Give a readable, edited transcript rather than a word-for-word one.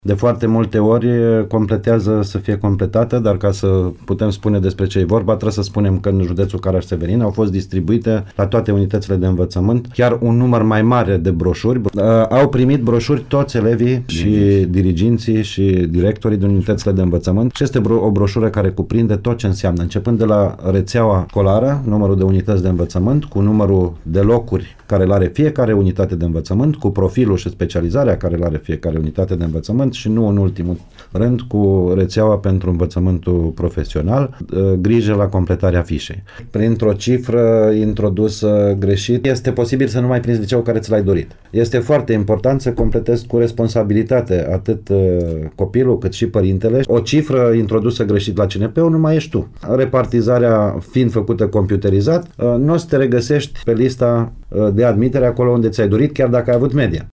De foarte multe ori completează să fie completată, dar ca să putem spune despre ce e vorba, trebuie să spunem că în județul Caraș-Severin au fost distribuite la toate unitățile de învățământ chiar un număr mai mare de broșuri. Au primit broșuri toți elevii și diriginții și directorii din unitățile de învățământ și este o broșură care cuprinde tot ce înseamnă, începând de la rețeaua școlară, numărul de unități de învățământ, cu numărul de locuri care îl are fiecare unitate de învățământ, cu profilul și specializarea care îl are fiecare unitate de învățământ și nu în ultimul rând cu rețeaua pentru învățământul profesional, grijă la completarea fișei. Printr-o cifră introdusă greșit, este posibil să nu mai prinzi liceul care ți l-ai dorit. Este foarte important să completezi cu responsabilitate atât copilul cât și părintele. O cifră introdusă greșit la CNP-ul nu mai ești tu. Repartizarea fiind făcută computerizat, nu o să te regăsești pe lista de admitere acolo unde ți-ai dorit, chiar dacă ai avut media.